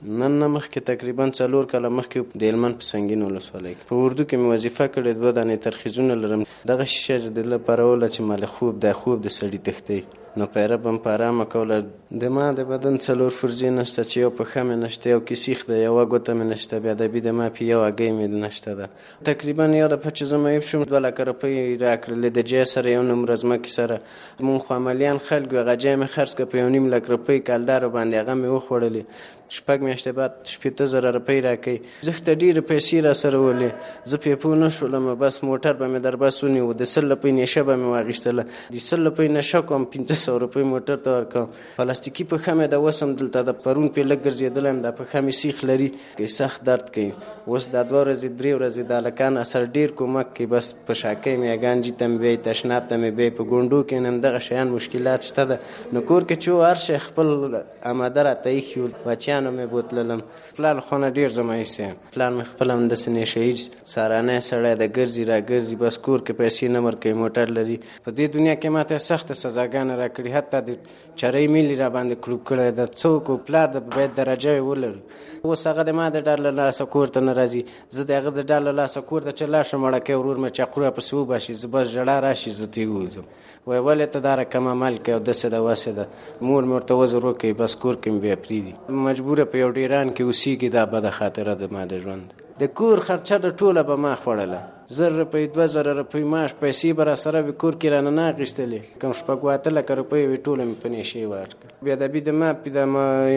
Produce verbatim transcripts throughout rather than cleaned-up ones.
نن نه مخکې تقریبا څلور کاله مخکې د هلمند په سنګین ولسوالۍ کې په اردو کې مې وظیفه کړې، دوه دانې ترخیزونه لرم. دغه شیشه د لپاره وله چې مال خوب د خوب د سړي تښتوي، نو پیره به م په ارامه کوله. د ما د بدن څلور فرضې نشته چې یو پښه مې نشته، یو کیسیخ ده، یوه ګوته مې نشته، بیا د بي د ما پې یو هګۍ مې نشته ده. تقریبا یو دفعه چې زه معیوب شوم دوه لکه روپۍ راکړلې د جای سره یو نومره ځمکې سره. مونږ خو عملیان خلک یو، هغه جای مې خرڅ کړه په یو نیم لک روپۍ کلدارو باندې، هغه مې وخوړلې. شپږ میاشتې بعد شپېته زره روپۍ راکوي. زښته ډېرې پیسې را سره ولې، زه پې پوه نه شولم. بس موټر به مې در بس ونیو، د سل روپۍ نشه به مې واخیستله، د سل روپۍ نشه کوم پنځه سوه روپۍ موټر ته ورکوم. پلاستیکي پښه مې ده، اوس هم دلته د پرون پې لږ ګرځېدلی یم، دا پښه مې سیخ لري، سخت درد کوي. اوس دا دوه ورځې درې ورځې د هلکان سره ډېر کومک کوي. بس په شاکۍ مې یګانجي ته مې بیایي، تشناب ته مې بیایي، په ګونډو کې نم دغه شیان مشکلات شته ده. نو کور کې چې و هر شی خپل آماده راته ایښي وو، بچیانو مې بوتللم. پلار خو نه ډېر زه مایوسه یم. پلار مې خپله همداسې نشه یي سهارنی سړی ده، ګرځي را ګرځي، بس کور کې پیسې نه ورکوي، موټر لري. په دې دنیا کې ماته سخته سزاګانې را کړي، حتی د چرۍ میل را باندې کړوب کړی ده. څوک و پلار د باید درجه یې ولري. اوس هغه د ما د ډار له لاسه کور ته نه راځي، زه د هغه د ډار له لاسه کور ته چې لاړ شم وړکی ورور مې چاقو راپسې وباشي، زه بس ژړا راشي زه ترې ووځم. وایي ولې ته دا رقم عمل کوې او داسې ده وسې ده. مور مې ورته وزر وکوي، بس کور کې مې بیا پرېږدي. مجبوره په یو ډیران کې اوسېږي، دا بده خاطره ده ما د ژوند. د کور خرچه د ټوله به ما خوړله، زر روپۍ دوه زره روپۍ معاش پیسې به را سره وي، کور کې رانه نه اخېستلې. کوم شپږ اته لکه روپۍ وې ټوله مې په نشې ورکړه. بیا د بي د ما پې د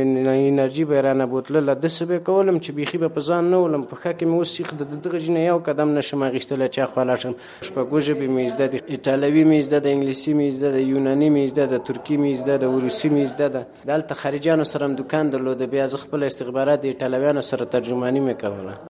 انرژي به یې رانه بوتلله، داسې به یې کولم چې بیخي به په ځان نه ولم. پښه کې مې اوس سیخ د دغه ژینه یو قدم نشم اخېستلی چې اخوا لاړ شم. شپږو ژبې مې زده دي، ایټالوي مې زده ده، انګلیسي مې زده ده، یوناني مې زده ده، ترکي مې زده ده، روسي مې زده ده. دلته خارجیانو سره هم دوکان درلوده، بیا زه خپل استخبارات د ایټالویانو سره ترجماني مې کوله.